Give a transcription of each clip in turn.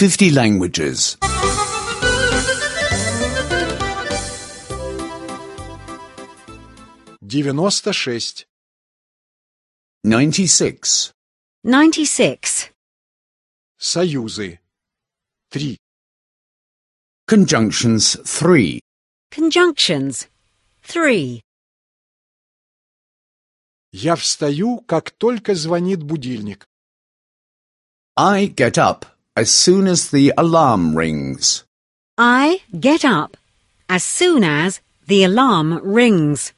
50 languages. 96. 96. 96. Союзы. 3. Conjunctions 3. Conjunctions. 3. Я встаю, как только звонит будильник. I get up as soon as the alarm rings. I get up as soon as the alarm rings.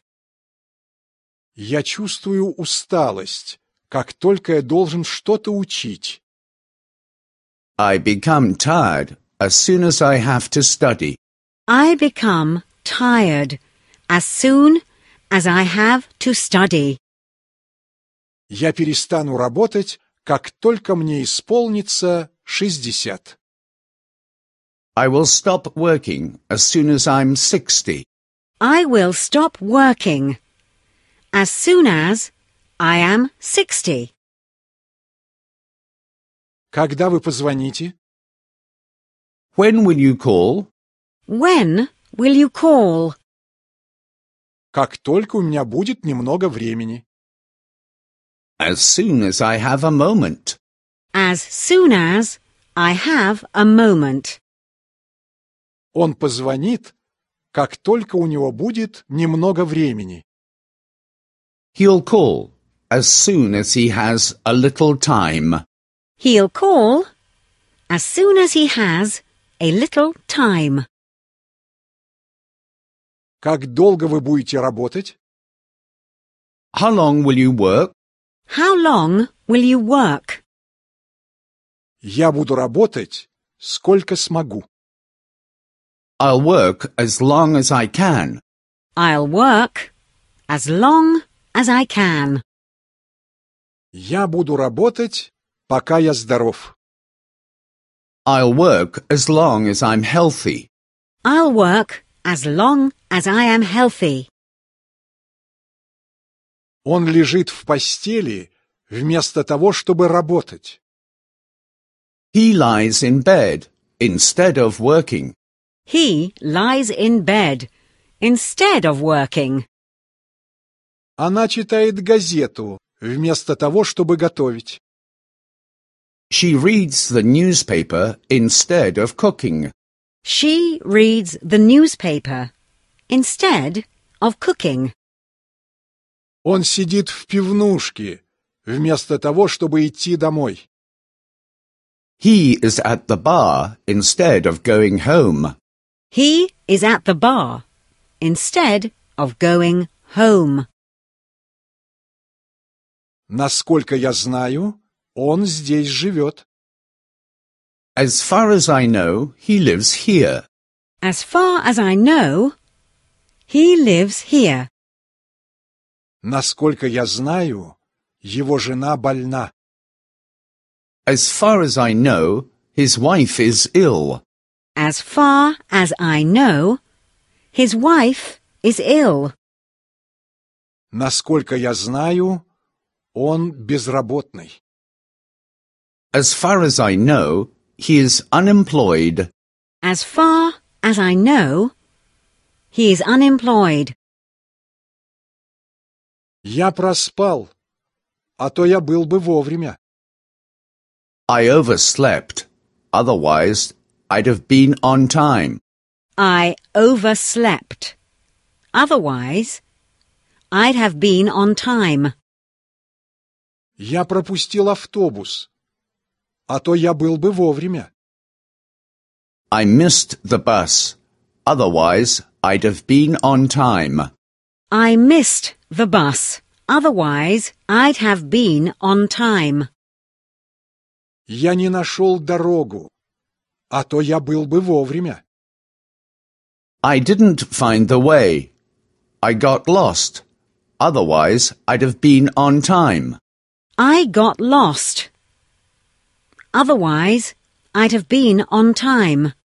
Я чувствую усталость, как только я должен что-то учить. I become tired as soon as I have to study. I become tired as soon as I have to study. Я перестану работать, как только мне исполнится 60. I will stop working as soon as I'm 60. I will stop working as soon as I am 60. Когда вы позвоните? When will you call? When will you call? Как только у меня будет немного времени. As soon as I have a moment. As soon as I have a moment. Он позвонит, как только у него будет немного времени. He'll call as soon as he has a little time. He'll call as soon as he has a little time. Как долго вы будете работать? How long will you work? How long will you work? Я буду работать, сколько смогу. I'll work as long as I can. I'll work as long as I can. Я буду работать, пока я здоров. I'll work as long as I'm healthy. I'll work as long as I am healthy. Он лежит в постели вместо того, чтобы работать. He lies in bed instead of working. He lies in bed instead of working. Она читает газету вместо того, чтобы готовить. She reads the newspaper instead of cooking. She reads the newspaper instead of cooking. Он сидит в пивнушке вместо того, чтобы идти домой. He is at the bar instead of going home. He is at the bar instead of going home. Насколько я знаю, он здесь живет. As far as I know, he lives here. As far as I know, he lives here. Насколько я знаю, его жена больна. As far as I know, his wife is ill. As far as I know, his wife is ill. Насколько я знаю, он безработный. As far as I know, he is unemployed. As far as I know, he is unemployed. Я проспал, а то я был бы вовремя. I overslept. Otherwise, I'd have been on time. I overslept. Otherwise, I'd have been on time. Я пропустил автобус, а то я был бы вовремя. I missed the bus. Otherwise, I'd have been on time. I missed the bus. Otherwise, I'd have been on time. Я не нашел дорогу, а то я был бы вовремя. I didn't find the way. I got lost. Otherwise, I'd have been on time. I got lost. Otherwise, I'd have been on time.